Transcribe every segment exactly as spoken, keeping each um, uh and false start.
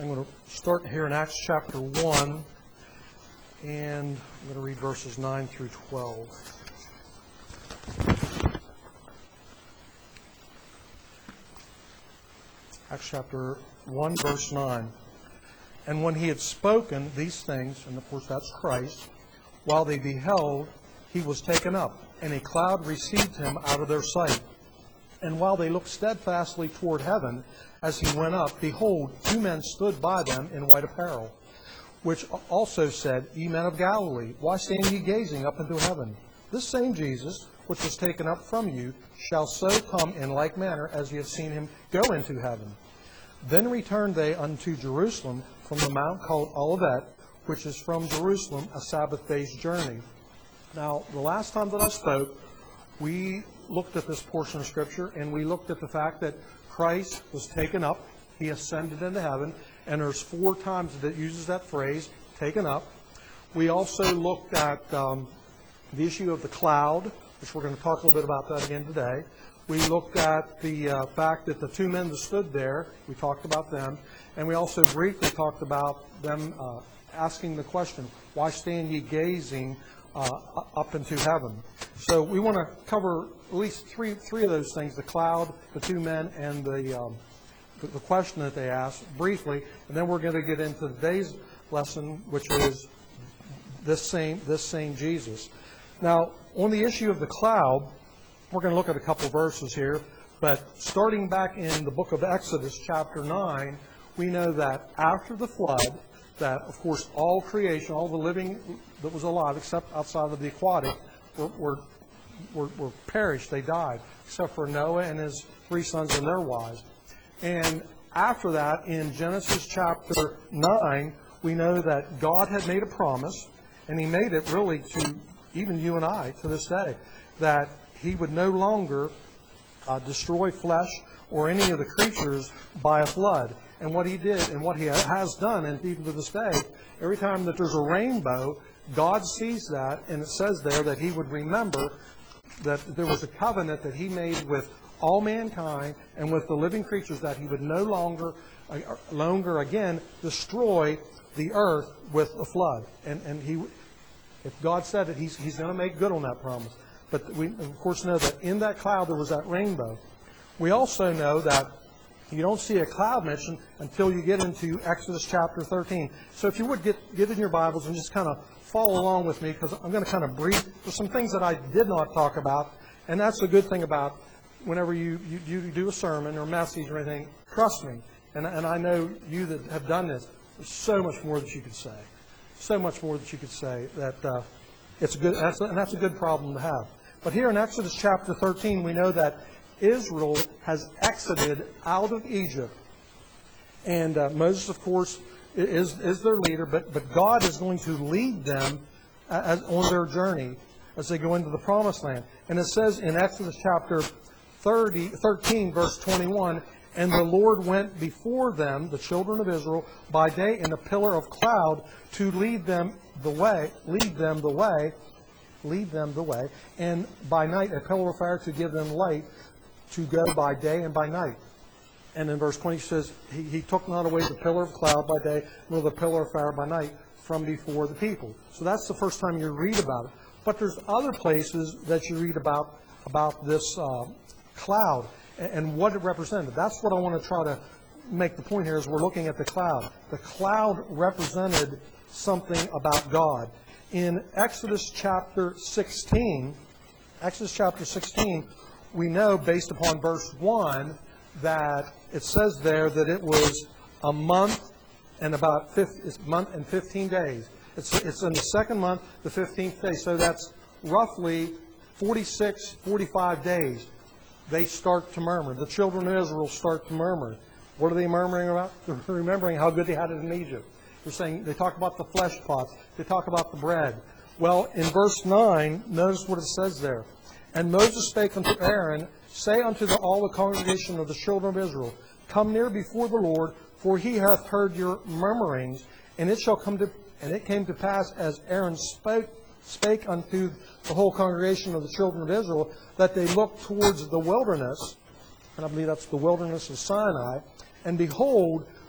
I'm going to start here in Acts chapter one, and I'm going to read verses nine through twelve. Acts chapter one, verse nine. And when he had spoken these things, and of course that's Christ, while they beheld, he was taken up, and a cloud received him out of their sight. And while they looked steadfastly toward heaven, as he went up, behold, two men stood by them in white apparel, which also said, Ye men of Galilee, why stand ye gazing up into heaven? This same Jesus, which was taken up from you, shall so come in like manner as ye have seen him go into heaven. Then returned they unto Jerusalem from the mount called Olivet, which is from Jerusalem a Sabbath day's journey. Now, the last time that I spoke, we looked at this portion of Scripture, and we looked at the fact that Christ was taken up, he ascended into heaven, and there's four times that it uses that phrase, taken up. We also looked at um, the issue of the cloud, which we're going to talk a little bit about that again today. We looked at the uh, fact that the two men that stood there, we talked about them, and we also briefly talked about them uh, asking the question, why stand ye gazing uh, up into heaven? So we want to cover at least three three of those things, the cloud, the two men, and the, um, the, the question that they asked briefly, and then we're going to get into today's lesson, which is this same, this same Jesus. Now, on the issue of the cloud, we're going to look at a couple of verses here, but starting back in the book of Exodus, chapter nine, we know that after the flood, that, of course, all creation, all the living that was alive, except outside of the aquatic, were, were, were, were perished. They died, except for Noah and his three sons and their wives. And after that, in Genesis chapter nine, we know that God had made a promise, and he made it really to even you and I to this day, that he would no longer uh, destroy flesh or any of the creatures by a flood. And what he did and what he has done, and even to this day, every time that there's a rainbow, God sees that, and it says there that he would remember that there was a covenant that he made with all mankind and with the living creatures, that he would no longer, uh, longer again destroy the earth with a flood. And, and he, if God said it, he's, he's going to make good on that promise. But we, of course, know that in that cloud there was that rainbow. We also know that you don't see a cloud mentioned until you get into Exodus chapter thirteen. So if you would get, get in your Bibles and just kind of follow along with me, because I'm going to kind of brief. There's some things that I did not talk about, and that's a good thing about whenever you, you, you do a sermon or message or anything, trust me. And, and I know you that have done this, there's so much more that you could say. So much more that you could say that uh, it's a good, that's a, and that's a good problem to have. But here in Exodus chapter thirteen, we know that Israel has exited out of Egypt. And uh, Moses, of course, is, is their leader, but, but God is going to lead them as, on their journey as they go into the promised land. And it says in Exodus chapter thirty, thirteen, verse twenty-one, And the Lord went before them, the children of Israel, by day in a pillar of cloud to lead them the way, lead them the way, lead them the way, and by night a pillar of fire to give them light, to go by day and by night. And in verse twenty it says, he, he took not away the pillar of cloud by day, nor the pillar of fire by night from before the people. So that's the first time you read about it. But there's other places that you read about, about this uh, cloud and, and what it represented. That's what I want to try to make the point here as we're looking at the cloud. The cloud represented something about God. In Exodus chapter sixteen, Exodus chapter sixteen, we know, based upon verse one, that it says there that it was a month and about fifty, it's month and fifteen days. It's, it's in the second month, the fifteenth day. So that's roughly forty-six, forty-five days. They start to murmur. The children of Israel start to murmur. What are they murmuring about? They're remembering how good they had it in Egypt. They're saying, they talk about the flesh pots. They talk about the bread. Well, in verse nine, notice what it says there. And Moses spake unto Aaron, Say unto the, all the congregation of the children of Israel, Come near before the Lord, for he hath heard your murmurings. And it shall come to, and it came to pass, as Aaron spake, spake unto the whole congregation of the children of Israel, that they looked towards the wilderness, and I believe that's the wilderness of Sinai, and behold,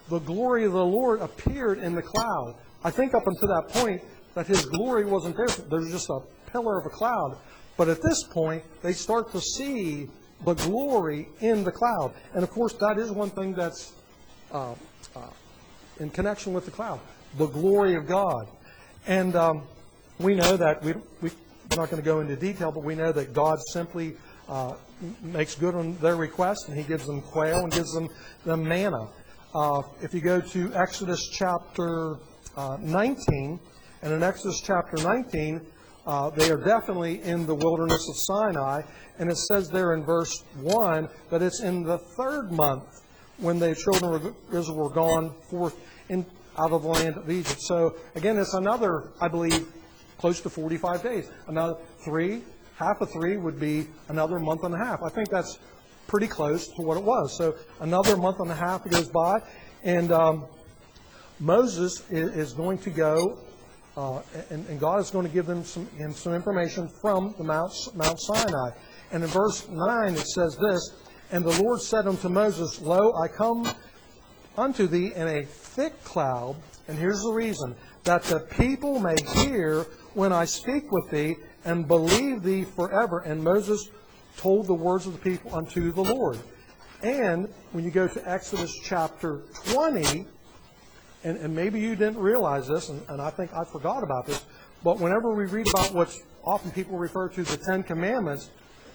the glory of the Lord appeared in the cloud. I think up until that point that his glory wasn't there. There's just a pillar of a cloud. But at this point, they start to see the glory in the cloud. And of course, that is one thing that's uh, uh, in connection with the cloud, the glory of God. And um, we know that, we, we, we're not going to go into detail, but we know that God simply uh, makes good on their request, and he gives them quail and gives them, them manna. Uh, if you go to Exodus chapter uh, nineteen, and in Exodus chapter nineteen, uh, they are definitely in the wilderness of Sinai, and it says there in verse one that it's in the third month when the children of Israel were gone forth in, out of the land of Egypt. So again, it's another, I believe, close to forty-five days. Another three, half of three would be another month and a half. I think that's pretty close to what it was. So another month and a half goes by, and um, Moses is, is going to go, uh, and, and God is going to give them some, him some information from the Mount, Mount Sinai. And in verse nine it says this, "And the Lord said unto Moses, Lo, I come unto thee in a thick cloud," and here's the reason, "that the people may hear when I speak with thee, and believe thee forever." And Moses told the words of the people unto the Lord. And when you go to Exodus chapter twenty, and, and maybe you didn't realize this, and, and I think I forgot about this, but whenever we read about what often people refer to the Ten Commandments,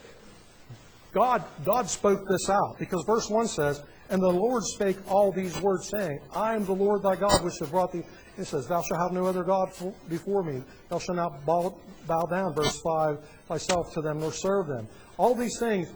God, God spoke this out. Because verse one says, "And the Lord spake all these words, saying, I am the Lord thy God, which have brought thee." It says, "Thou shalt have no other God before me. Thou shalt not bow, bow down," verse five, "thyself to them, nor serve them." All these things,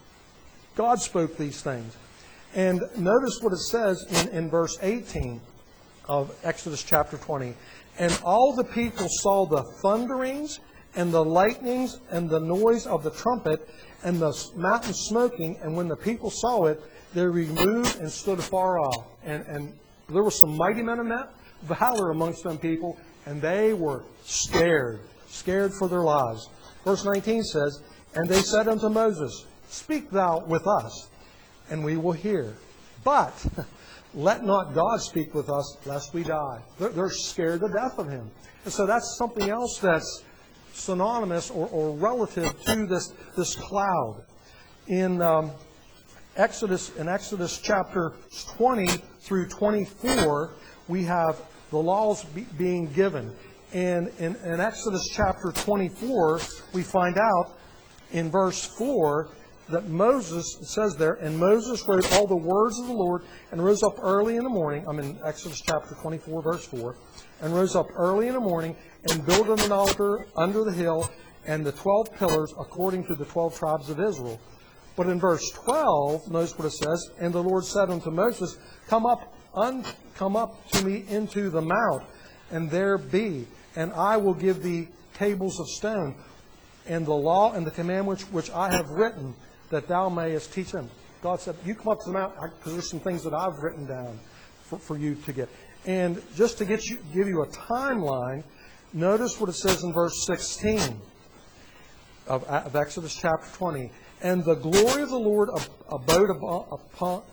God spoke these things. And notice what it says in, in verse eighteen of Exodus chapter twenty. "And all the people saw the thunderings, and the lightnings, and the noise of the trumpet, and the mountain smoking. And when the people saw it, they removed and stood afar off." And, and there were some mighty men of valor amongst them people, and they were scared, scared for their lives. Verse nineteen says, "And they said unto Moses, Speak thou with us, and we will hear. But let not God speak with us, lest we die." They're, they're scared to death of him. And so that's something else that's synonymous or, or relative to this, this cloud. In um, Exodus, in Exodus chapter twenty through twenty-four, we have the laws be, being given. And in, in Exodus chapter twenty-four, we find out in verse four that Moses, it says there, "And Moses wrote all the words of the Lord, and rose up early in the morning." I'm in Exodus chapter twenty-four, verse four. "And rose up early in the morning, and built an altar under the hill, and the twelve pillars according to the twelve tribes of Israel." But in verse twelve, notice what it says, "And the Lord said unto Moses, Come up, un, come up to me into the mount, and there be, and I will give thee tables of stone, and the law and the commandments which I have written, that thou mayest teach them." God said, "You come up to the mount, because there's some things that I've written down for, for you to get." And just to get you, give you a timeline, notice what it says in verse sixteen of, of Exodus chapter twenty. "And the glory of the Lord abode upon,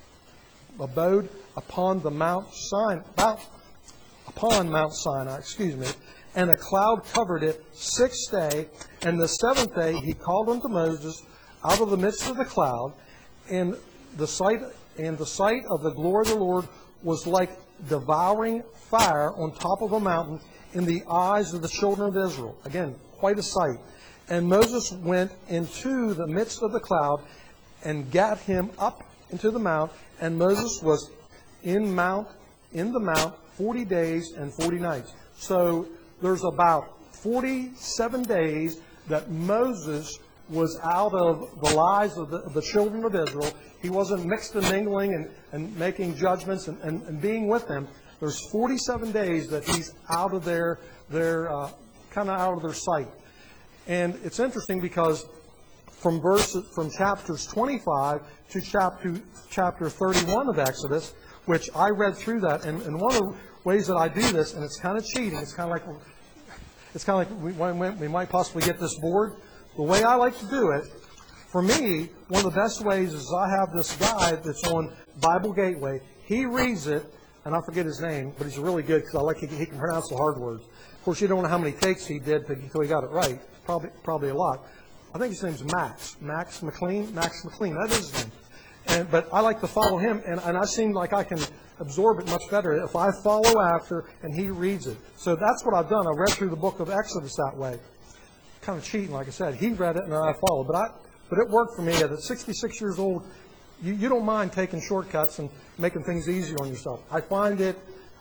abode upon the Mount Sinai, upon Mount Sinai, excuse me, and a cloud covered it six days. And the seventh day he called unto Moses out of the midst of the cloud, and the sight and the sight of the glory of the Lord was like devouring fire on top of a mountain in the eyes of the children of Israel." Again, quite a sight. "And Moses went into the midst of the cloud, and gat him up into the mount, and Moses was in mount in the mount forty days and forty nights." So there's about forty-seven days that Moses was out of the lives of the, of the children of Israel. He wasn't mixed and mingling and, and making judgments and, and, and being with them. There's forty-seven days that he's out of their, their uh, kind of out of their sight. And it's interesting because from verse, from chapters twenty-five to chapter, chapter thirty-one of Exodus, which I read through that, and, and one of the ways that I do this, and it's kind of cheating, it's kind of like, it's kind of like we, we might possibly get this board. The way I like to do it, for me, one of the best ways is I have this guide that's on Bible Gateway. he reads it, and I forget his name, but he's really good because I like he, he can pronounce the hard words. Of course, you don't know how many takes he did until he got it right. Probably, probably a lot. I think his name's Max. Max McLean. Max McLean. That is his name. And, but I like to follow him, and, and I seem like I can absorb it much better if I follow after and he reads it. So that's what I've done. I read through the book of Exodus that way. Kind of cheating, like I said. He read it and I followed. But I, but it worked for me. At sixty-six years old, you, you don't mind taking shortcuts and making things easier on yourself. I find it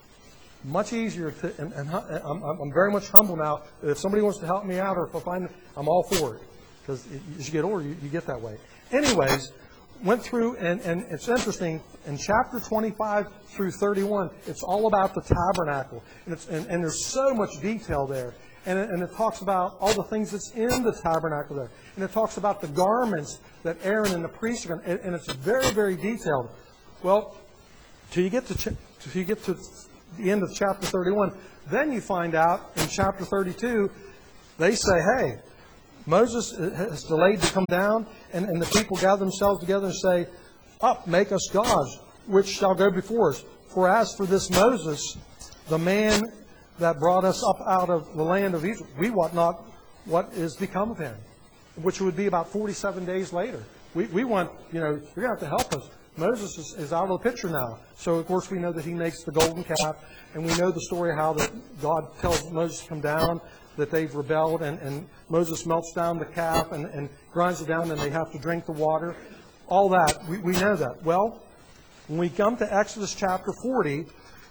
much easier to, and, and I'm, I'm very much humble now. If somebody wants to help me out, or if I find, I'm all for it. Because as you get older, you, you get that way. Anyways, went through, and, and it's interesting, in chapter twenty-five through thirty-one, it's all about the tabernacle. And, it's, and, and there's so much detail there. And it, and it talks about all the things that's in the tabernacle there. And it talks about the garments that Aaron and the priests are going to, and it's very, very detailed. Well, till you get to, till you get to the end of chapter thirty-one, then you find out in chapter thirty-two, they say, hey, Moses has delayed to come down, and, and the people gather themselves together and say, up, make us gods, which shall go before us. For as for this Moses, the man that brought us up out of the land of Egypt, we wot not what is become of him, which would be about forty-seven days later. We, we want, you know, you're going to have to help us. Moses is, is out of the picture now. So, of course, we know that he makes the golden calf, and we know the story of how that God tells Moses to come down, that they've rebelled, and, and Moses melts down the calf and, and grinds it down, and they have to drink the water. All that, we, we know that. Well, when we come to Exodus chapter forty,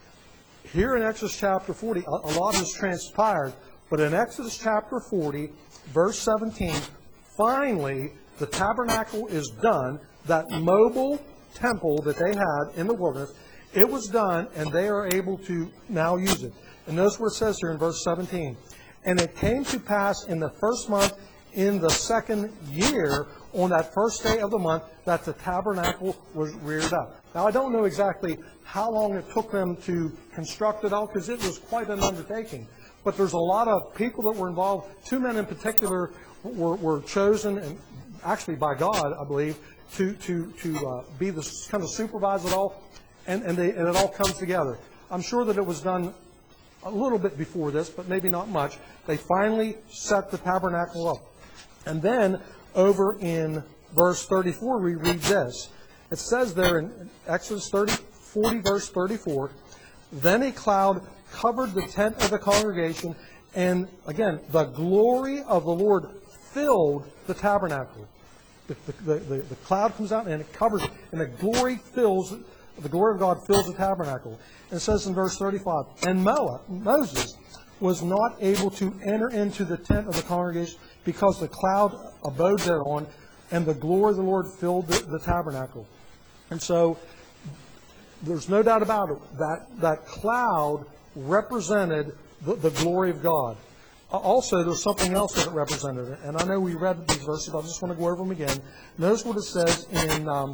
here in Exodus chapter forty, a, a lot has transpired, but in Exodus chapter forty, verse seventeen, finally, the tabernacle is done, that mobile temple that they had in the wilderness, it was done, and they are able to now use it. And notice what it says here in verse seventeen. And it came to pass in the first month, in the second year, on that first day of the month, that the tabernacle was reared up. Now, I don't know exactly how long it took them to construct it all, because it was quite an undertaking. But there's a lot of people that were involved. Two men in particular were, were chosen, and actually by God, I believe, to to to uh, be the kind of supervise it all, and and, they, and it all comes together. I'm sure that it was done a little bit before this, but maybe not much. They finally set the tabernacle up. And then over in verse thirty-four, we read this. It says there in Exodus thirty, forty, verse thirty-four, then a cloud covered the tent of the congregation, and again, the glory of the Lord filled the tabernacle. The, the, the, the cloud comes out and it covers it, and the glory fills, the glory of God fills the tabernacle. And it says in verse thirty-five, and Moa, Moses was not able to enter into the tent of the congregation because the cloud abode thereon, and the glory of the Lord filled the, the tabernacle. And so there's no doubt about it, that, that cloud represented the, the glory of God. Also, there's something else that it represented. And I know we read these verses, but I just want to go over them again. Notice what it says in um,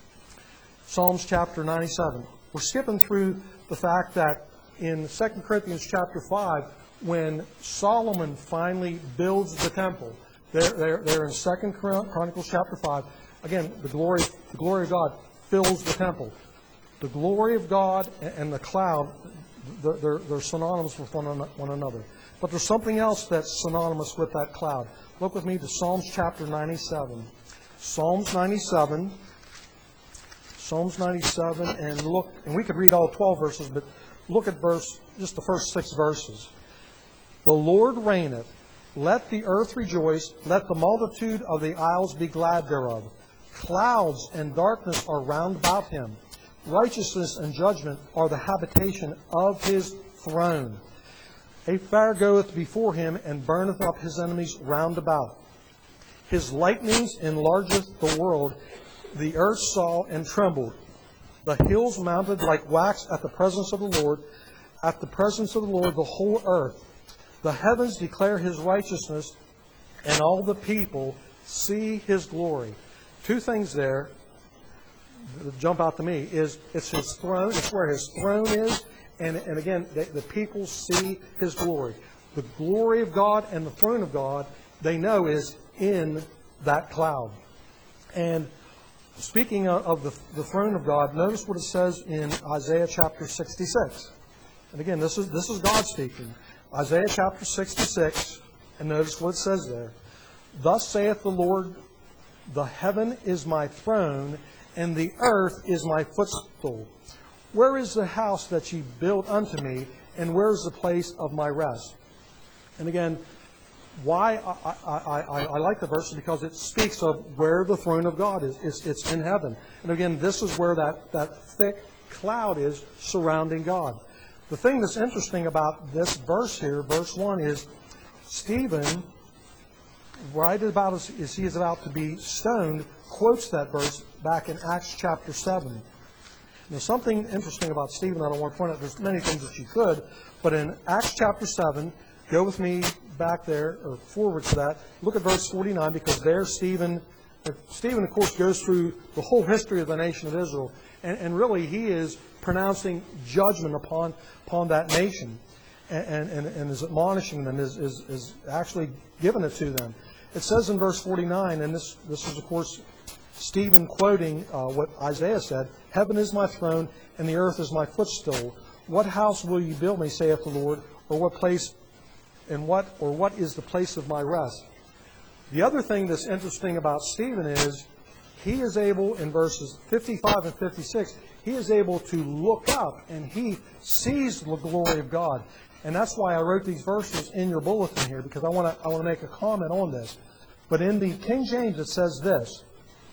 Psalms chapter ninety-seven. We're skipping through the fact that in Second Corinthians chapter five, when Solomon finally builds the temple, they're, they're, they're in Second Chronicles chapter five. Again, the glory, the glory of God fills the temple. The glory of God and the cloud, they're, they're synonymous with one, one another. But there's something else that's synonymous with that cloud. Look with me to Psalms chapter ninety-seven. Psalms ninety-seven. Psalms ninety-seven, and look, and we could read all twelve verses, but look at verse, just the first six verses. The Lord reigneth. Let the earth rejoice. Let the multitude of the isles be glad thereof. Clouds and darkness are round about him. Righteousness and judgment are the habitation of his throne. A fire goeth before him, and burneth up his enemies round about. His lightnings enlargeth the world. The earth saw and trembled. The hills mounted like wax at the presence of the Lord. At the presence of the Lord, the whole earth. The heavens declare his righteousness, and all the people see his glory. Two things there that jump out to me is it's his throne. It's where his throne is. And, and again, the, the people see his glory. The glory of God and the throne of God, they know, is in that cloud. And speaking of the, the throne of God, notice what it says in Isaiah chapter sixty-six. And again, this is, this is God speaking. Isaiah chapter sixty-six, and notice what it says there. Thus saith the Lord, the heaven is my throne, and the earth is my footstool. Where is the house that ye built unto me, and where is the place of my rest? And again, why I, I, I, I like the verse because it speaks of where the throne of God is. It's, it's in heaven. And again, this is where that, that thick cloud is surrounding God. The thing that's interesting about this verse here, verse one, is Stephen, right about as, as he is about to be stoned, quotes that verse back in Acts chapter seven. Now, something interesting about Stephen I don't want to point out. There's many things that you could, but in Acts chapter seven, go with me back there, or forward to that. Look at verse forty-nine, because there Stephen, Stephen, of course, goes through the whole history of the nation of Israel. And, and really, he is pronouncing judgment upon, upon that nation. And, and, and is admonishing them, is, is, is actually giving it to them. It says in verse forty-nine, and this, this is, of course, Stephen quoting uh, what Isaiah said, heaven is my throne, and the earth is my footstool. What house will you build me, saith the Lord, or what place, and what, or what is the place of my rest? The other thing that's interesting about Stephen is, he is able, in verses fifty-five and fifty-six, he is able to look up, and he sees the glory of God. And that's why I wrote these verses in your bulletin here, because I want to I want to make a comment on this. But in the King James, it says this,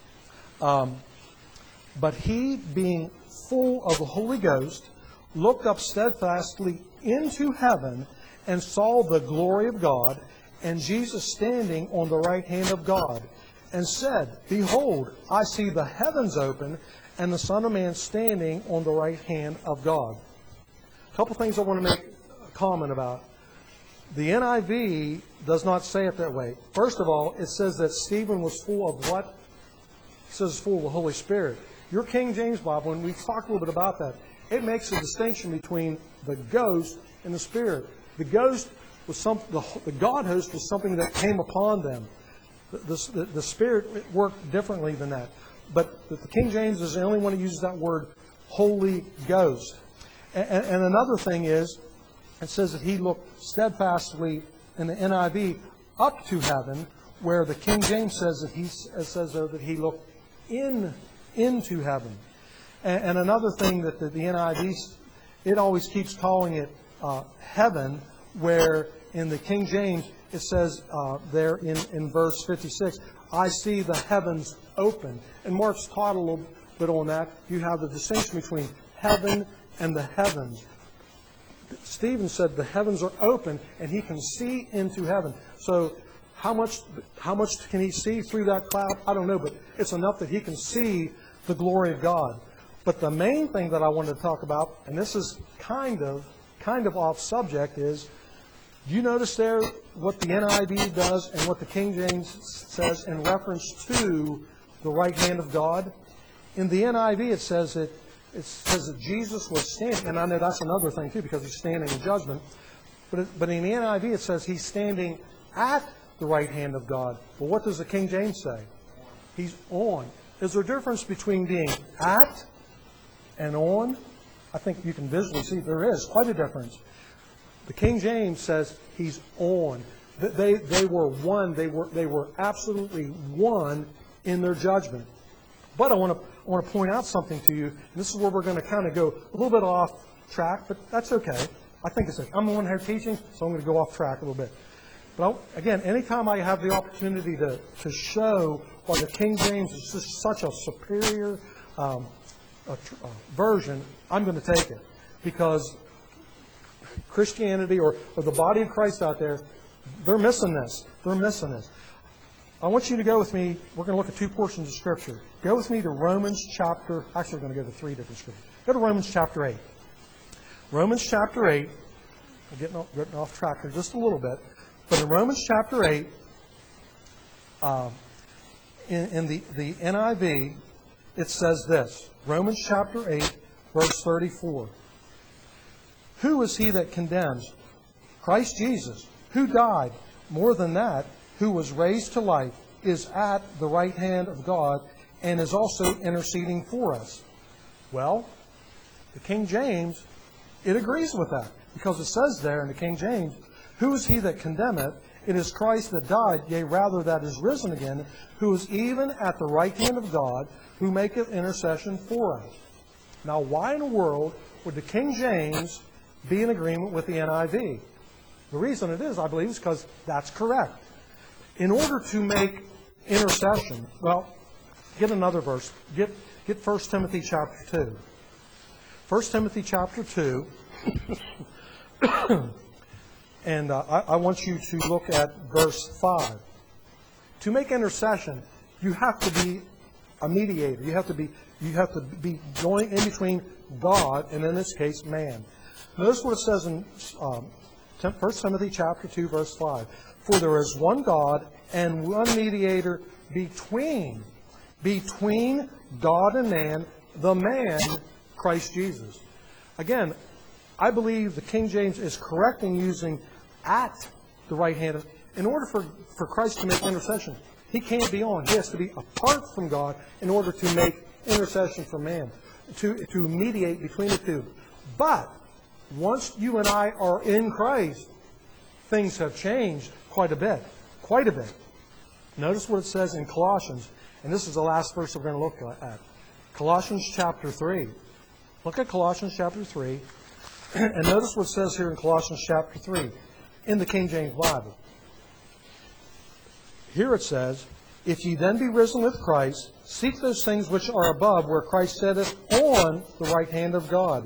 um, but he, being full of the Holy Ghost, looked up steadfastly into heaven and saw the glory of God, and Jesus standing on the right hand of God, and said, behold, I see the heavens open, and the Son of Man standing on the right hand of God. A couple things I want to make comment about. The N I V does not say it that way. First of all, it says that Stephen was full of what? It says full of the Holy Spirit. Your King James Bible, and we talked a little bit about that, it makes a distinction between the ghost and the Spirit. The ghost was some, the, the God host was something that came upon them. The, the, the Spirit worked differently than that. But the King James is the only one who uses that word, Holy Ghost. And, and another thing is, it says that he looked steadfastly in the N I V up to heaven, where the King James says that he says there that he looked in into heaven. And, and another thing that the, the N I V, it always keeps calling it uh, heaven, where in the King James it says uh, there in, in verse fifty-six, I see the heavens open. And Mark's taught a little bit on that. You have the distinction between heaven and the heavens. Stephen said the heavens are open and he can see into heaven. So how much how much can he see through that cloud? I don't know, but it's enough that he can see the glory of God. But the main thing that I wanted to talk about, and this is kind of kind of off subject, is you notice there what the N I V does and what the King James says in reference to the right hand of God? In the N I V it says that It says that Jesus was standing, and I know that's another thing too, because he's standing in judgment. But, it, but in the N I V it says he's standing at the right hand of God. Well, what does the King James say? He's on. Is there a difference between being at and on? I think you can visually see there is quite a difference. The King James says he's on. They, they were one. They were, they were absolutely one in their judgment. But I want to I want to point out something to you, and this is where we're going to kind of go a little bit off track, but that's okay. I think it's okay. I'm the one here teaching, so I'm going to go off track a little bit. But I'll, again, anytime I have the opportunity to, to show why the King James is just such a superior um, a, a version, I'm going to take it. Because Christianity or, or the body of Christ out there, they're missing this. They're missing this. I want you to go with me. We're going to look at two portions of Scripture. Go with me to Romans chapter... Actually, we're going to go to three different Scriptures. Go to Romans chapter eight. Romans chapter eight. We're getting off, getting off track here just a little bit. But in Romans chapter eight, uh, in, in the, the N I V, it says this. Romans chapter eight, verse thirty-four. Who is he that condemns? Christ Jesus, who died. More than that, who was raised to life, is at the right hand of God, and is also interceding for us. Well, the King James, it agrees with that, because it says there in the King James, "Who is he that condemneth? It is Christ that died, yea, rather that is risen again, who is even at the right hand of God, who maketh intercession for us." Now, why in the world would the King James be in agreement with the N I V? The reason it is, I believe, is because that's correct. In order to make intercession, well, get another verse. Get get First Timothy chapter two. First Timothy chapter two. And uh, I, I want you to look at verse five. To make intercession, you have to be a mediator. You have to be you have to be going in between God and, in this case, man. Notice what it says in um, First Timothy chapter two, verse five. "For there is one God and one mediator between between God and man, the man Christ Jesus." Again, I believe the King James is correct in using "at the right hand of." In order for, for Christ to make intercession, he can't be on. He has to be apart from God in order to make intercession for man, to, to mediate between the two. But once you and I are in Christ, things have changed quite a bit. Quite a bit. Notice what it says in Colossians, and this is the last verse we're going to look at. Colossians chapter three. Look at Colossians chapter three. And notice what it says here in Colossians chapter three, in the King James Bible. Here it says, "If ye then be risen with Christ, seek those things which are above, where Christ sitteth on the right hand of God.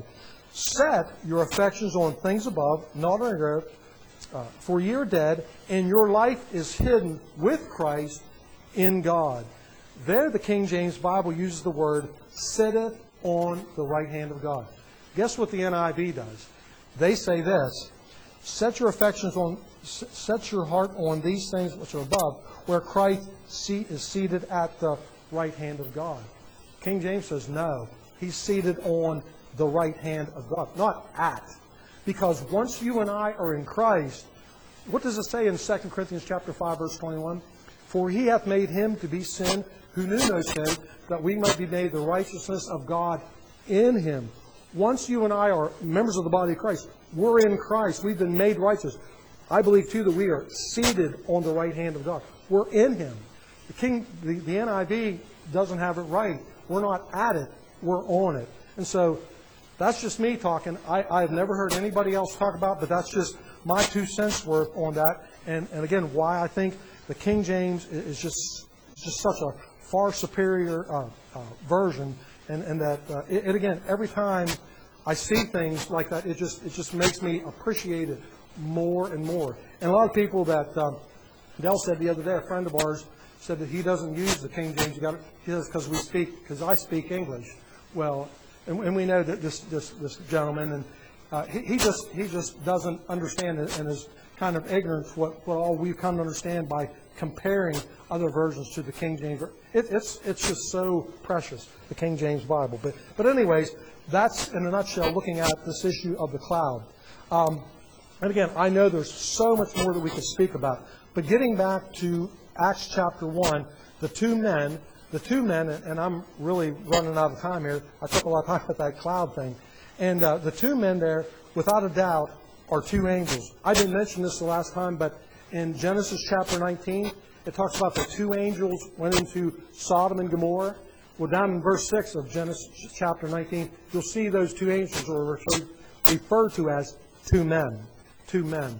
Set your affections on things above, not on earth, uh, for ye are dead, and your life is hidden with Christ in God." There the King James Bible uses the word "sitteth on the right hand of God." Guess what the N I V does? They say this: "Set your affections on, set your heart on these things which are above, where Christ is seated at the right hand of God." King James says no. He's seated on the right hand of God, not at. Because once you and I are in Christ, what does it say in Second Corinthians chapter five, verse twenty-one? "For he hath made him to be sin who knew no sin, that we might be made the righteousness of God in him." Once you and I are members of the body of Christ, we're in Christ. We've been made righteous. I believe, too, that we are seated on the right hand of God. We're in him. The King, the, the N I V doesn't have it right. We're not at it. We're on it. And so that's just me talking. I, I've never heard anybody else talk about it, but that's just my two cents worth on that. And, and again, why I think the King James is just, just such a far superior uh, uh, version. And, and that, uh, it, it again, every time I see things like that, it just it just makes me appreciate it more and more. And a lot of people that, um, Dell said the other day, a friend of ours said that he doesn't use the King James. He got it, he says, because we speak, because I speak English. Well, and, and we know that this this, this gentleman, and uh, he, he just he just doesn't understand it, and is kind of ignorant to what, what all we've come to understand by comparing other versions to the King James. It, it's it's just so precious, the King James Bible. But but anyways, that's in a nutshell looking at this issue of the cloud. Um, and again, I know there's so much more that we could speak about. But getting back to Acts chapter one, the two men, the two men, and I'm really running out of time here. I took a lot of time with that cloud thing. And uh, the two men there, without a doubt, are two angels. I didn't mention this the last time, but in Genesis chapter nineteen, it talks about the two angels went into Sodom and Gomorrah. Well, down in verse six of Genesis chapter nineteen, you'll see those two angels are referred, referred to as two men. Two men.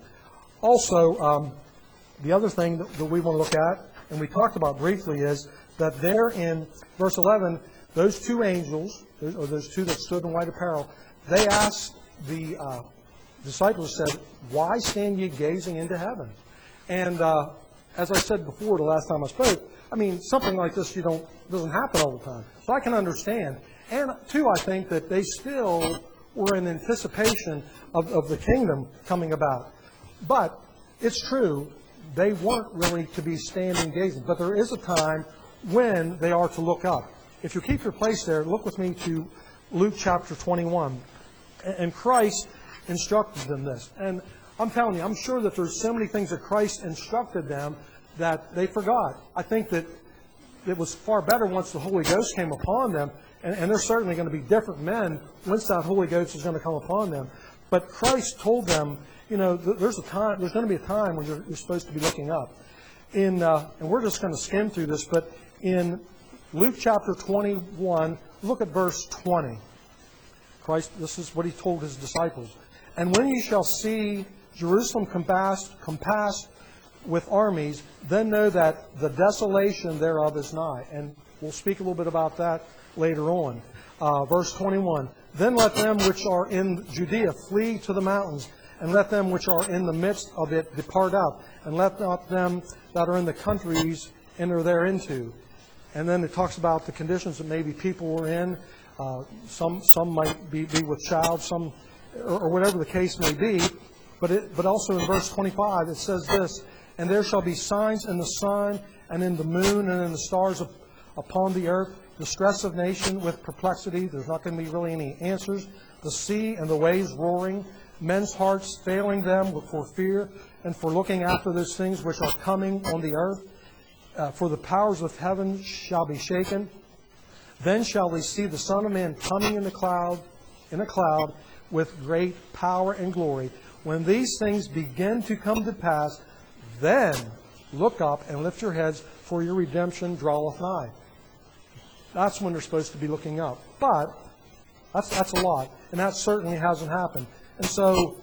Also, um, the other thing that, that we want to look at, and we talked about briefly, is that there in verse eleven, those two angels, or those two that stood in white apparel, they asked the uh, disciples, said, "Why stand ye gazing into heaven?" And uh, as I said before, the last time I spoke, I mean, something like this you don't doesn't happen all the time. So I can understand. And two, I think that they still were in anticipation of, of the kingdom coming about. But it's true, they weren't really to be standing gazing. But there is a time when they are to look up. If you keep your place there, look with me to Luke chapter twenty-one. And Christ instructed them this. And I'm telling you, I'm sure that there's so many things that Christ instructed them that they forgot. I think that it was far better once the Holy Ghost came upon them, and, and they're certainly going to be different men once that Holy Ghost is going to come upon them. But Christ told them, you know, th- there's a time, there's going to be a time when you're, you're supposed to be looking up. In uh, and we're just going to skim through this, but in Luke chapter twenty-one, look at verse twenty. Christ, this is what he told his disciples. And when ye shall see Jerusalem compassed, compassed with armies, then know that the desolation thereof is nigh. And we'll speak a little bit about that later on. Uh, verse twenty-one, then let them which are in Judea flee to the mountains, and let them which are in the midst of it depart out, and let not them that are in the countries enter thereinto. And then it talks about the conditions that maybe people were in. Uh, some some might be, be with child, some or, or whatever the case may be. But it, but also in verse twenty-five it says this, and there shall be signs in the sun and in the moon and in the stars of, upon the earth, distress of nation with perplexity. There's not going to be really any answers. The sea and the waves roaring, men's hearts failing them for fear and for looking after those things which are coming on the earth. Uh, for the powers of heaven shall be shaken. Then shall we see the Son of Man coming in the cloud, in a cloud, with great power and glory. When these things begin to come to pass, then look up and lift your heads, for your redemption draweth nigh. That's when they're supposed to be looking up. But that's that's a lot, and that certainly hasn't happened. And so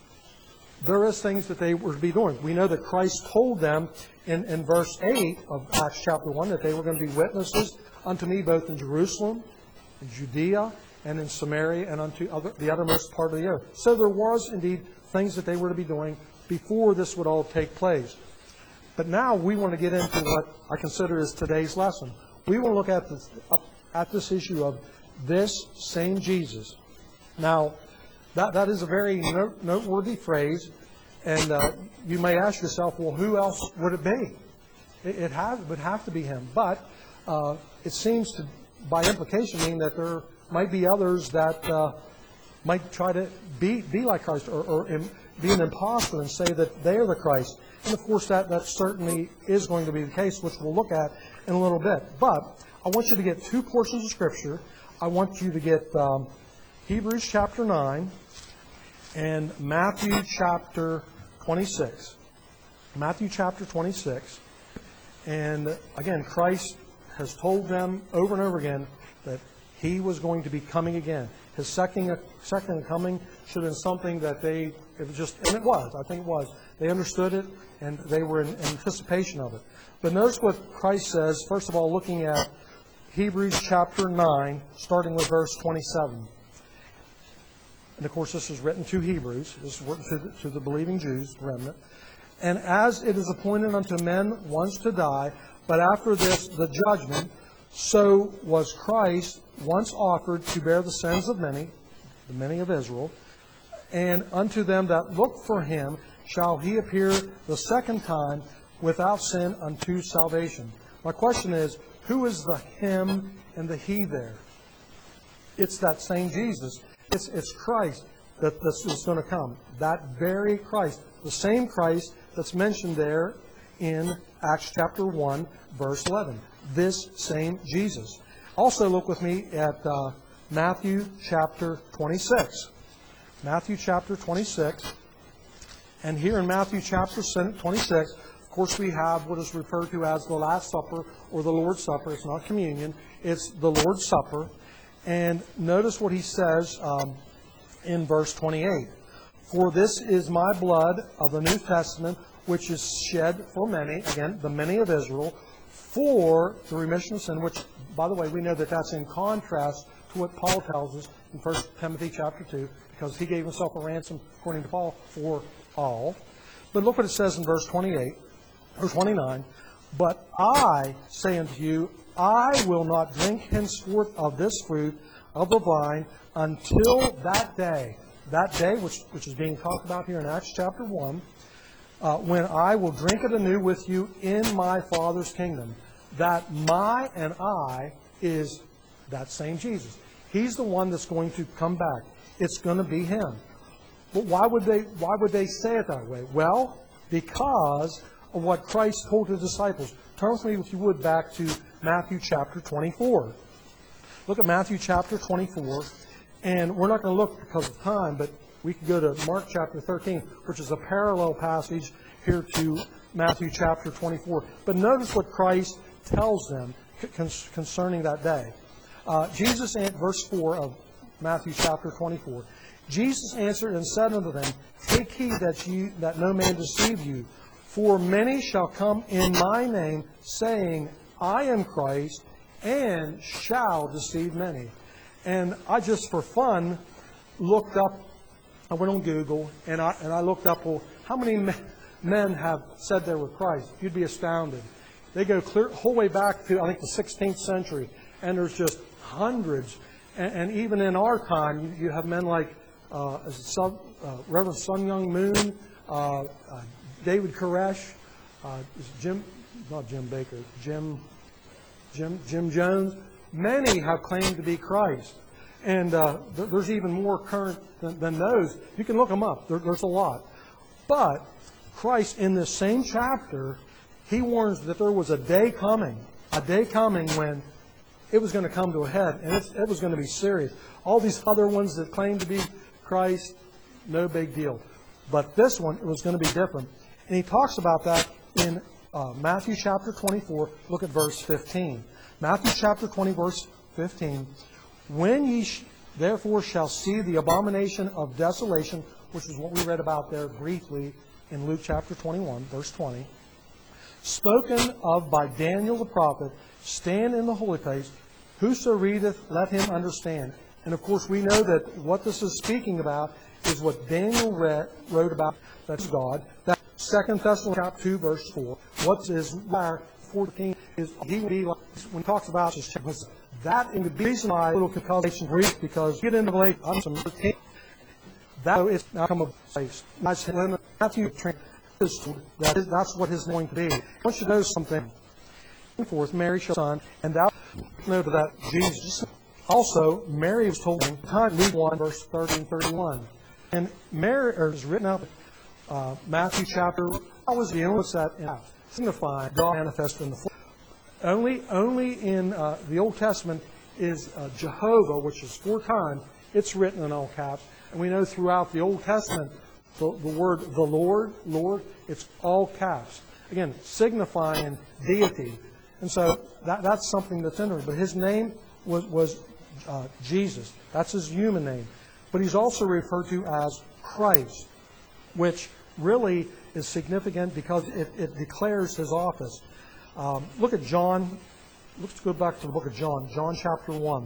there is things that they were to be doing. We know that Christ told them in, in verse eight of Acts chapter one that they were going to be witnesses unto me both in Jerusalem, in Judea, and in Samaria, and unto other, the uttermost part of the earth. So there was indeed things that they were to be doing before this would all take place. But now we want to get into what I consider is today's lesson. We want to look at this, at this issue of this same Jesus. Now, that, that is a very note, noteworthy phrase, and uh, you may ask yourself, well, who else would it be? It, it has, would have to be him. But uh, it seems to, by implication, mean that there might be others that uh, might try to be, be like Christ, or, or in, be an imposter and say that they are the Christ. And of course, that, that certainly is going to be the case, which we'll look at in a little bit. But I want you to get two portions of Scripture. I want you to get um, Hebrews chapter nine and Matthew chapter twenty-six. Matthew chapter twenty-six. And again, Christ has told them over and over again that he was going to be coming again. His second, second coming should have been something that they, it was just, and it was, I think it was. They understood it, and they were in anticipation of it. But notice what Christ says, first of all, looking at Hebrews chapter nine, starting with verse twenty-seven. And of course, this is written to Hebrews. This is written to the, to the believing Jews, remnant. And as it is appointed unto men once to die, but after this the judgment, so was Christ once offered to bear the sins of many, the many of Israel, and unto them that look for him shall he appear the second time without sin unto salvation. My question is, who is the him and the he there? It's that same Jesus. It's, it's Christ that this is going to come. That very Christ. The same Christ that's mentioned there in Acts chapter one, verse eleven. This same Jesus. Also look with me at uh, Matthew chapter twenty-six. Matthew chapter twenty-six. And here in Matthew chapter twenty-six, of course, we have what is referred to as the Last Supper or the Lord's Supper. It's not communion. It's the Lord's Supper. And notice what he says um, in verse twenty-eight. For this is my blood of the New Testament, which is shed for many, again, the many of Israel, for the remission of sin, which, by the way, we know that that's in contrast to what Paul tells us in First Timothy chapter two, because he gave himself a ransom, according to Paul, for all. But look what it says in verse twenty-eight, or twenty-nine. But I say unto you, I will not drink henceforth of this fruit of the vine until that day, that day which, which is being talked about here in Acts chapter one, uh, when I will drink it anew with you in my Father's kingdom. That my and I is that same Jesus. He's the one that's going to come back. It's going to be him. But why would they, why would they say it that way? Well, because of what Christ told his disciples. Turn with me, if you would, back to Matthew chapter twenty-four. Look at Matthew chapter twenty-four, and we're not going to look because of time, but we can go to Mark chapter thirteen, which is a parallel passage here to Matthew chapter twenty-four. But notice what Christ tells them concerning that day. Uh, Jesus, verse four of Matthew chapter twenty-four, Jesus answered and said unto them, Take heed that, you, that no man deceive you, for many shall come in my name, saying, I am Christ, and shall deceive many. And I just, for fun, looked up, I went on Google, and I, and I looked up, well, how many men have said they were Christ? You'd be astounded. They go clear, whole way back to, I think, the sixteenth century, and there's just hundreds. And, and even in our time, you have men like uh, Sun, uh, Reverend Sun Young Moon, uh, uh, David Koresh, uh, Jim, not Jim Baker, Jim, Jim, Jim Jones. Many have claimed to be Christ. And uh, th- there's even more current than, than those. You can look them up. There, there's a lot. But Christ, in this same chapter, He warns that there was a day coming, a day coming when it was going to come to a head, and it's, it was going to be serious. All these other ones that claim to be Christ, no big deal. But this one, it was going to be different. And He talks about that in uh, Matthew chapter twenty-four. Look at verse fifteen. Matthew chapter twenty, verse fifteen. When ye sh- therefore shall see the abomination of desolation, which is what we read about there briefly in Luke chapter twenty-one, verse twenty, spoken of by Daniel the prophet, stand in the holy place. Whoso readeth, let him understand. And of course, we know that what this is speaking about is what Daniel read, wrote about. That's God. That Second Thessalonians chapter two, verse four. What is where fourteen is he will be like when he talks about his was that in the reason why a little consolation Greek because get into the I'm some that is now come of place. Matthew that is that's what his going to be. I want you to know something. Forth, Mary shall son, and thou know that Jesus. Also, Mary was told in Luke one, verse thirty and thirty-one. And Mary is written out uh, Matthew chapter. How was the illness that in signifying God manifested in the flesh? Only, only in uh, the Old Testament is uh, Jehovah, which is four times. It's written in all caps, and we know throughout the Old Testament the, the word the Lord, Lord, it's all caps. Again, signifying deity. And so that, that's something that's in there. But his name was, was uh, Jesus. That's his human name. But he's also referred to as Christ, which really is significant because it, it declares his office. Um, look at John. Let's go back to the book of John, John chapter one.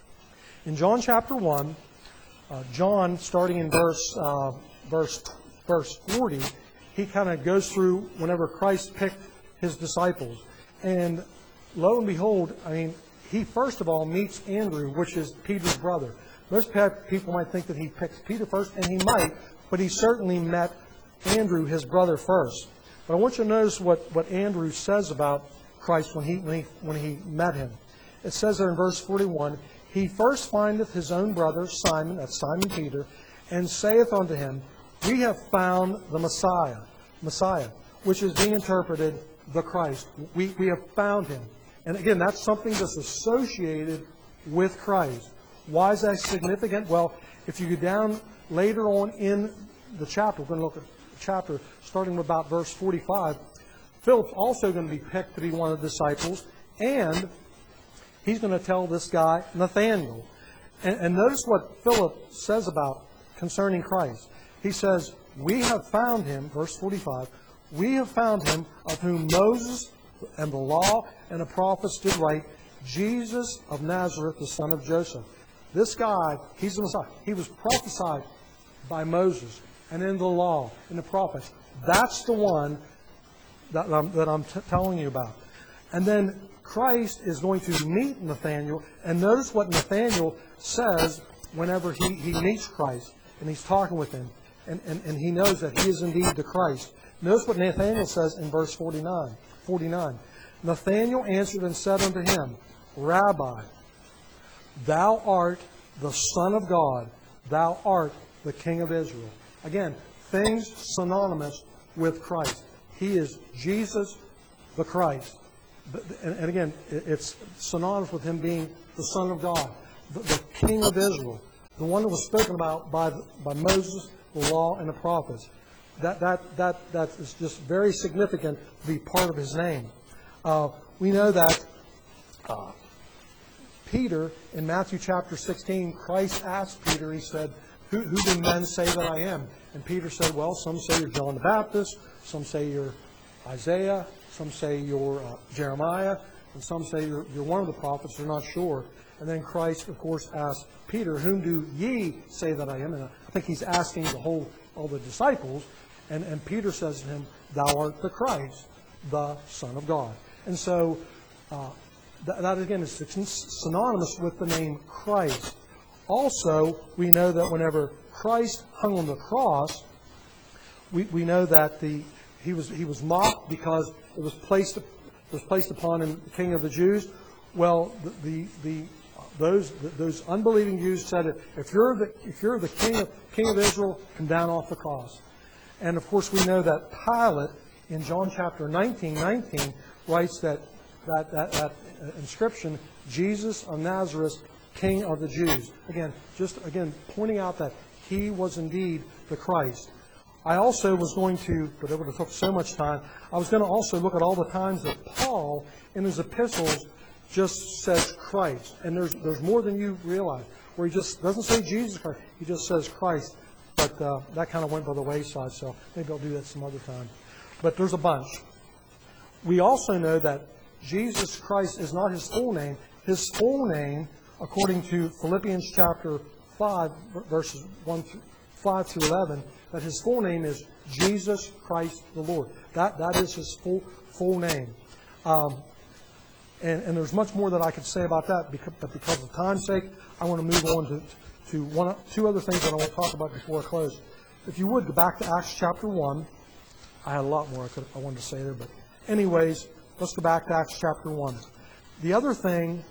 In John chapter one, uh, John, starting in verse, uh, verse, verse forty, he kind of goes through whenever Christ picked his disciples. And lo and behold, I mean, he first of all meets Andrew, which is Peter's brother. Most people might think that he picked Peter first, and he might, but he certainly met Andrew, his brother, first. But I want you to notice what, what Andrew says about Christ when he, when he when he met him. It says there in verse forty-one, He first findeth his own brother Simon, that's Simon Peter, and saith unto him, We have found the Messiah, Messiah, which is being interpreted the Christ. We, we have found him. And again, that's something that's associated with Christ. Why is that significant? Well, if you go down later on in the chapter, we're going to look at the chapter starting with about verse forty-five, Philip's also going to be picked to be one of the disciples, and he's going to tell this guy, Nathanael. And, and notice what Philip says about concerning Christ. He says, We have found him, verse forty-five, We have found him of whom Moses and the law and the prophets did write, Jesus of Nazareth, the son of Joseph. This guy, he's the Messiah. He was prophesied by Moses and in the law and the prophets. That's the one that I'm, that I'm t- telling you about. And then Christ is going to meet Nathanael. And notice what Nathanael says whenever he, he meets Christ and he's talking with him. And, and, and he knows that he is indeed the Christ. Notice what Nathanael says in verse forty-nine. forty-nine. Nathanael answered and said unto him, Rabbi, thou art the Son of God, thou art the King of Israel. Again, things synonymous with Christ. He is Jesus the Christ, and, and again, it's synonymous with him being the Son of God, the, the King of Israel, the one that was spoken about by, by Moses, the law, and the prophets. That, that, that, that is just very significant to be part of his name. Uh, we know that uh, Peter, in Matthew chapter sixteen, Christ asked Peter, he said, who, who do men say that I am? And Peter said, well, some say you're John the Baptist, some say you're Isaiah, some say you're uh, Jeremiah, and some say you're, you're one of the prophets, they're not sure. And then Christ, of course, asked Peter, whom do ye say that I am? And I think he's asking the whole, all the disciples. And, and Peter says to him, thou art the Christ, the Son of God. And so uh, th- that, again, is synonymous with the name Christ. Also, we know that whenever Christ hung on the cross, we, we know that the he was he was mocked because it was placed it was placed upon him, the King of the Jews. Well, the the, the those the, those unbelieving Jews said, if you're the if you're the King of King of Israel, come down off the cross. And of course, we know that Pilate in John chapter nineteen nineteen writes that that that, that inscription, Jesus of Nazareth, King of the Jews. Again, just again pointing out that he was indeed the Christ. I also was going to, but it would have took so much time, I was going to also look at all the times that Paul, in his epistles, just says Christ. And there's there's more than you realize, where he just doesn't say Jesus Christ, he just says Christ. But uh, that kind of went by the wayside, so maybe I'll do that some other time. But there's a bunch. We also know that Jesus Christ is not his full name. His full name, according to Philippians chapter five, verses one through five through eleven, that his full name is Jesus Christ the Lord. That that is his full full name. Um, and, and there's much more that I could say about that, because, but because of time's sake, I want to move on to, to one, two other things that I want to talk about before I close. If you would, go back to Acts chapter one. I had a lot more I, could, I wanted to say there, but anyways, let's go back to Acts chapter one. The other thing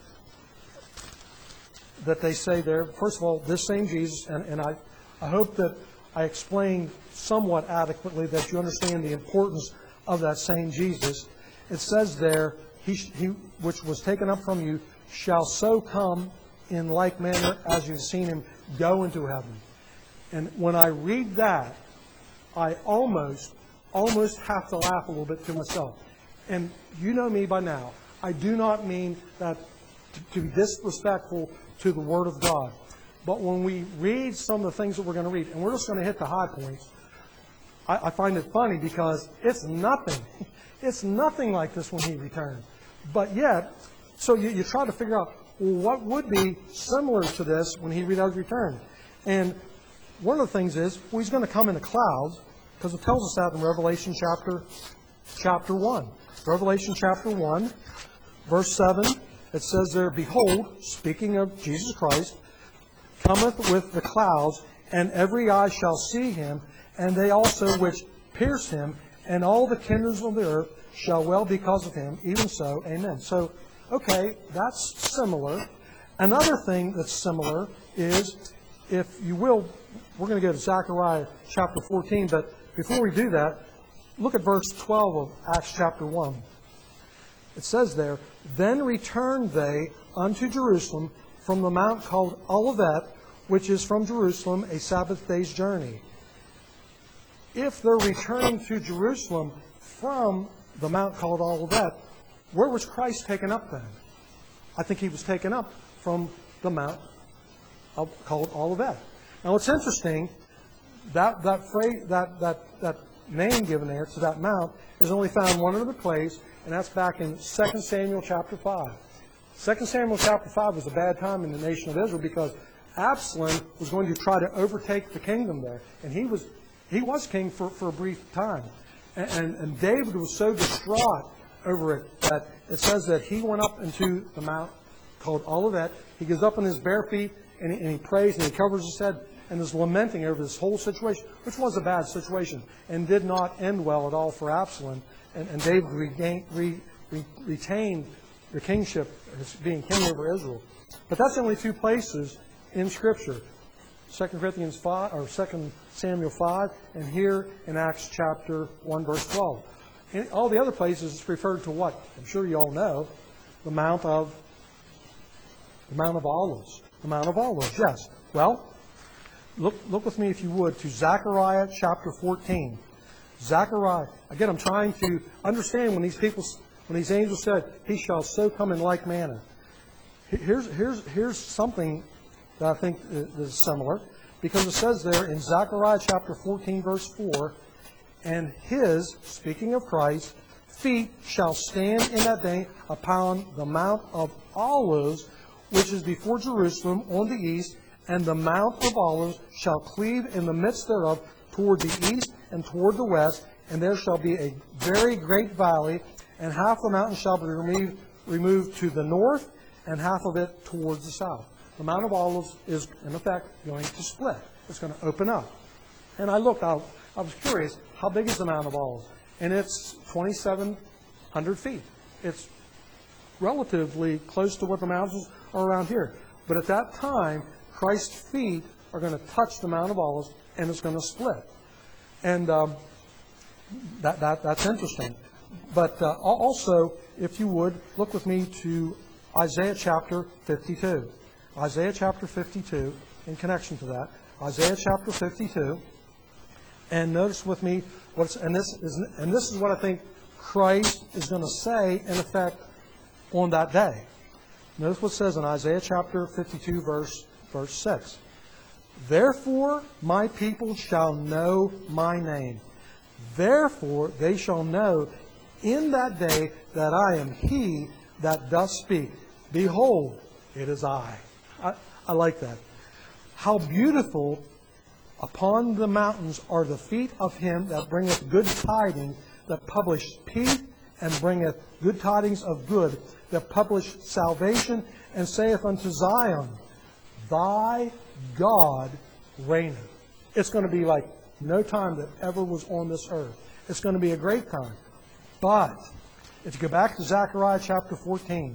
that they say there, first of all, this same Jesus, and, and I, I hope that I explained somewhat adequately that you understand the importance of that same Jesus. It says there, he, he which was taken up from you shall so come in like manner as you've seen him go into heaven. And when I read that, I almost, almost have to laugh a little bit to myself. And you know me by now. I do not mean that to be disrespectful to the Word of God. But when we read some of the things that we're going to read, and we're just going to hit the high points, I, I find it funny because it's nothing. It's nothing like this when he returns. But yet, so you, you try to figure out, well, what would be similar to this when he does return? And one of the things is, well, he's going to come in the clouds, because it tells us that in Revelation chapter, chapter one. Revelation chapter one, verse seven, it says there, behold, speaking of Jesus Christ, cometh with the clouds, and every eye shall see him, and they also which pierce him, and all the kindreds of the earth shall well because of him. Even so, amen. So, okay, that's similar. Another thing that's similar is, if you will, we're going to go to Zechariah chapter fourteen, but before we do that, look at verse twelve of Acts chapter one. It says there, then returned they unto Jerusalem from the mount called Olivet, which is from Jerusalem a Sabbath day's journey. If they're returning to Jerusalem from the mount called Olivet, where was Christ taken up then? I think he was taken up from the mount called Olivet. Now it's interesting, that that phrase, that that that name given there to that mount is only found one other place, and that's back in Second Samuel chapter five. Second Samuel chapter five was a bad time in the nation of Israel because Absalom was going to try to overtake the kingdom there. And he was he was king for, for a brief time. And, and, and David was so distraught over it that it says that he went up into the mount called Olivet. He goes up on his bare feet and he, and he prays and he covers his head and is lamenting over this whole situation, which was a bad situation and did not end well at all for Absalom. And, and David regained, re, re, retained the kingship as being king over Israel. But that's only two places in Scripture. Second Corinthians five, or Second Samuel five, and here in Acts chapter one, verse twelve. In all the other places, it's referred to what? I'm sure you all know. The Mount of, the Mount of Olives. The Mount of Olives, yes. Well, look, look with me, if you would, to Zechariah chapter fourteen. Zechariah, again, I'm trying to understand when these people, when these angels said, he shall so come in like manner. Here's, here's, here's something that I think is similar, because it says there in Zechariah chapter fourteen, verse four, and his, speaking of Christ, feet shall stand in that day upon the Mount of Olives, which is before Jerusalem on the east, and the Mount of Olives shall cleave in the midst thereof toward the east and toward the west, and there shall be a very great valley, and half the mountain shall be removed, removed to the north, and half of it towards the south. The Mount of Olives is, in effect, going to split. It's going to open up. And I looked out, I was curious, how big is the Mount of Olives? And it's twenty-seven hundred feet. It's relatively close to what the mountains are around here. But at that time, Christ's feet are going to touch the Mount of Olives, and it's going to split. And um, that, that that's interesting. But uh, also, if you would, look with me to Isaiah chapter fifty-two. Isaiah chapter fifty-two, in connection to that. Isaiah chapter fifty-two. And notice with me, what's, and this is and this is what I think Christ is going to say, in effect, on that day. Notice what it says in Isaiah chapter fifty-two, verse, verse six. Therefore my people shall know my name. Therefore they shall know in that day that I am he that doth speak. Behold, it is I. I, I like that. How beautiful upon the mountains are the feet of him that bringeth good tidings, that publisheth peace, and bringeth good tidings of good, that publisheth salvation, and saith unto Zion, Thy God reigneth. It's going to be like no time that ever was on this earth. It's going to be a great time. But if you go back to Zechariah chapter fourteen,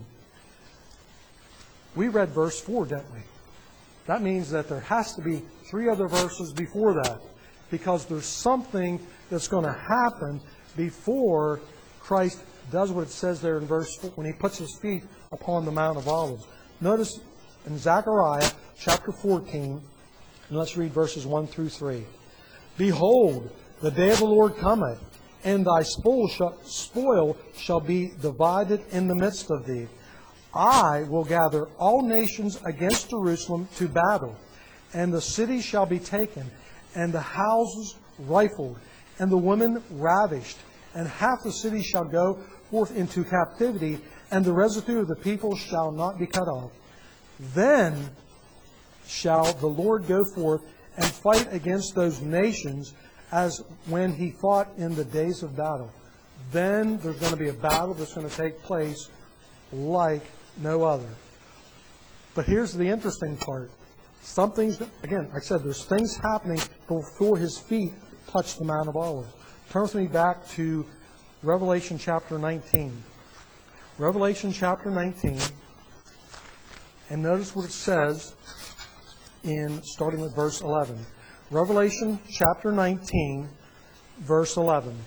we read verse four, didn't we? That means that there has to be three other verses before that, because there's something that's going to happen before Christ does what it says there in verse four, when he puts his feet upon the Mount of Olives. Notice in Zechariah chapter fourteen, and let's read verses one through three. Behold, the day of the Lord cometh, and thy spoil shall, spoil shall be divided in the midst of thee. I will gather all nations against Jerusalem to battle, and the city shall be taken, and the houses rifled, and the women ravished, and half the city shall go forth into captivity, and the residue of the people shall not be cut off. Then shall the Lord go forth and fight against those nations as when he fought in the days of battle. Then there's going to be a battle that's going to take place like no other. But here's the interesting part. Something's, again, like I said, there's things happening before his feet touch the Mount of Olives. Turn with me back to Revelation chapter nineteen. Revelation chapter nineteen. And notice what it says in starting with verse eleven. Revelation chapter nineteen, verse eleven.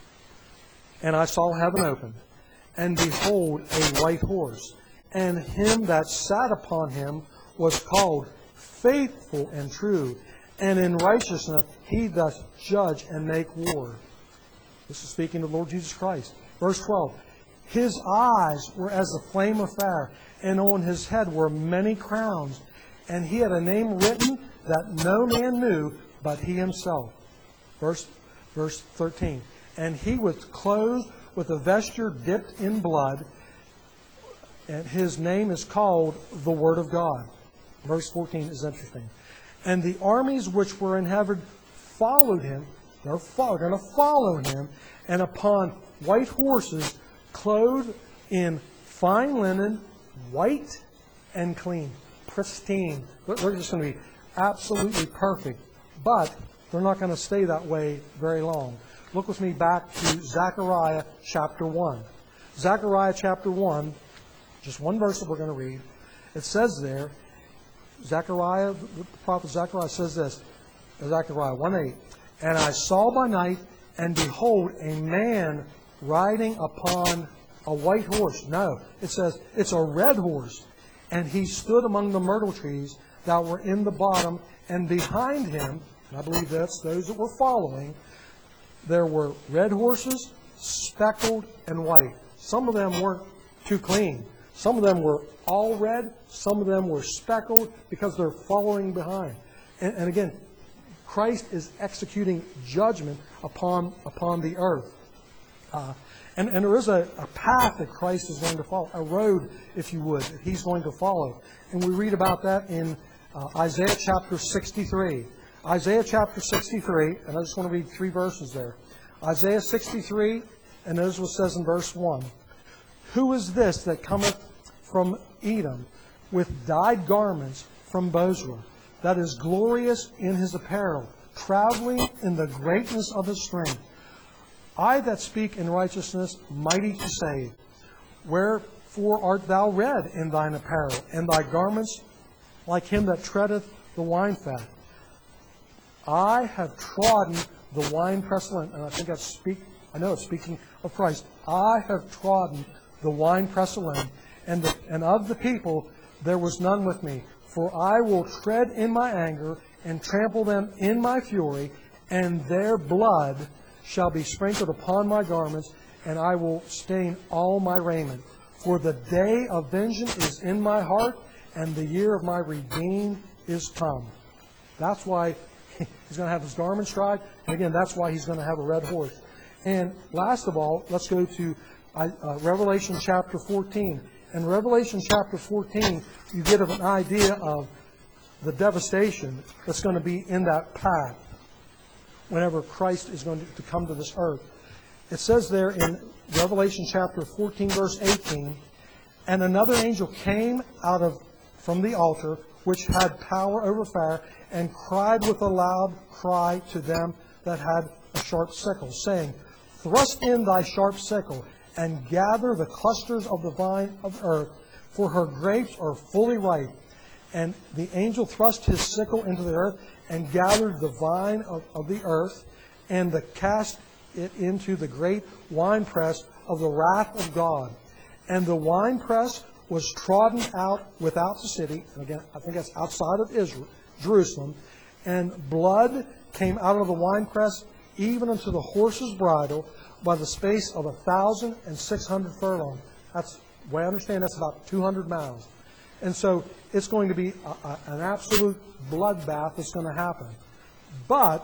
And I saw heaven open, and behold, a white horse, and him that sat upon him was called Faithful and True, and in righteousness he doth judge and make war. This is speaking of Lord Jesus Christ. Verse twelve. His eyes were as the flame of fire, and on his head were many crowns, and he had a name written that no man knew but he himself. Verse, verse thirteen. And he was clothed with a vesture dipped in blood, and his name is called the Word of God. Verse fourteen is interesting. And the armies which were in heaven followed him. They're going to follow him. And upon white horses, clothed in fine linen, white and clean, pristine. They're just going to be absolutely perfect. But they're not going to stay that way very long. Look with me back to Zechariah chapter one. Zechariah chapter one, just one verse that we're going to read. It says there, Zechariah, the prophet Zechariah says this, Zechariah one eight, And I saw by night, and behold, a man riding upon a white horse. No, it says it's a red horse. And he stood among the myrtle trees that were in the bottom, and behind him, and I believe that's those that were following, there were red horses, speckled and white. Some of them weren't too clean. Some of them were all red. Some of them were speckled because they're following behind. And, and again, Christ is executing judgment upon, upon the earth. Uh, and, and there is a, a path that Christ is going to follow, a road, if you would, that He's going to follow. And we read about that in uh, Isaiah chapter sixty-three. Isaiah chapter sixty-three, and I just want to read three verses there. Isaiah sixty-three, and notice what it says in verse one. Who is this that cometh from Edom with dyed garments from Bozrah, that is glorious in his apparel, traveling in the greatness of his strength? I that speak in righteousness, mighty to save. Wherefore art thou red in thine apparel, and thy garments like him that treadeth the winefat? I have trodden the winepress land, and I think I speak. I know it's speaking of Christ. I have trodden the winepress land, and the, and of the people there was none with me. For I will tread in my anger and trample them in my fury, and their blood shall be sprinkled upon my garments, and I will stain all my raiment. For the day of vengeance is in my heart, and the year of my redeemed is come. That's why he's going to have his garments dried, and again, that's why he's going to have a red horse. And last of all, let's go to uh, Revelation chapter fourteen. In Revelation chapter fourteen, you get an idea of the devastation that's going to be in that path whenever Christ is going to come to this earth. It says there in Revelation chapter fourteen, verse eighteen, and another angel came out of from the altar, which had power over fire, and cried with a loud cry to them that had a sharp sickle, saying, Thrust in thy sharp sickle, and gather the clusters of the vine of earth, for her grapes are fully ripe. And the angel thrust his sickle into the earth, and gathered the vine of, of the earth, and the cast it into the great winepress of the wrath of God. And the winepress was trodden out without the city, and again, I think that's outside of Israel, Jerusalem, and blood came out of the winepress even unto the horse's bridle by the space of a thousand and six hundred furlongs. That's, the way I understand, that's about two hundred miles. And so it's going to be a, a, an absolute bloodbath that's going to happen. But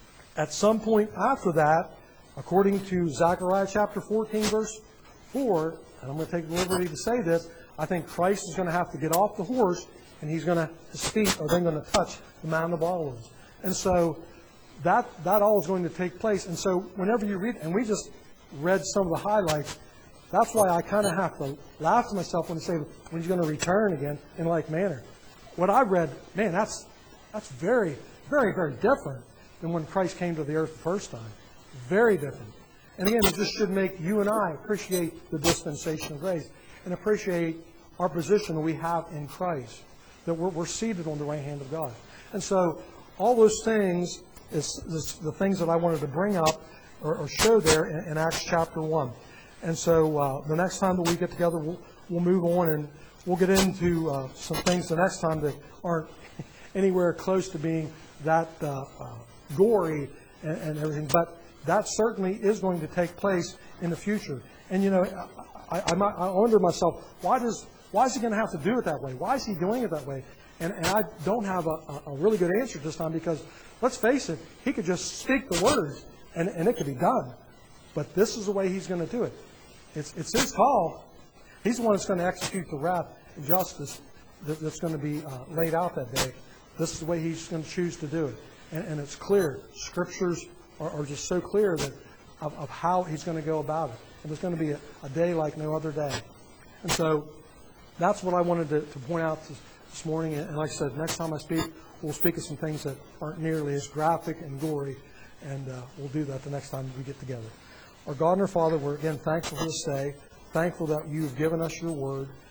at some point after that, according to Zechariah chapter fourteen, verse four, and I'm going to take the liberty to say this, I think Christ is going to have to get off the horse, and he's going to, his feet are then going to touch the Mount of Olives. And so that that all is going to take place. And so whenever you read, and we just read some of the highlights, that's why I kind of have to laugh to myself when they say, when he's going to return again in like manner. What I read, man, that's that's very, very, very different than when Christ came to the earth the first time. Very different. And again, it just should make you and I appreciate the dispensation of grace and appreciate our position that we have in Christ, that we're, we're seated on the right hand of God. And so all those things is, is the things that I wanted to bring up or, or show there in, in Acts chapter one. And so uh, the next time that we get together, we'll, we'll move on and we'll get into uh, some things the next time that aren't anywhere close to being that uh, uh, gory and, and everything. But that certainly is going to take place in the future. And, you know, I, I, I wonder myself, why does why is he going to have to do it that way? Why is he doing it that way? And, and I don't have a, a really good answer this time because, let's face it, he could just speak the words and, and it could be done. But this is the way he's going to do it. It's, it's his call. He's the one that's going to execute the wrath and justice that, that's going to be uh, laid out that day. This is the way he's going to choose to do it. And, and it's clear. Scriptures are, are just so clear that of, of how he's going to go about it. And it's going to be a, a day like no other day. And so that's what I wanted to, to point out this, this morning. And like I said, next time I speak, we'll speak of some things that aren't nearly as graphic and gory. And uh, we'll do that the next time we get together. Our God and our Father, we're again thankful for this day, thankful that you've given us your word.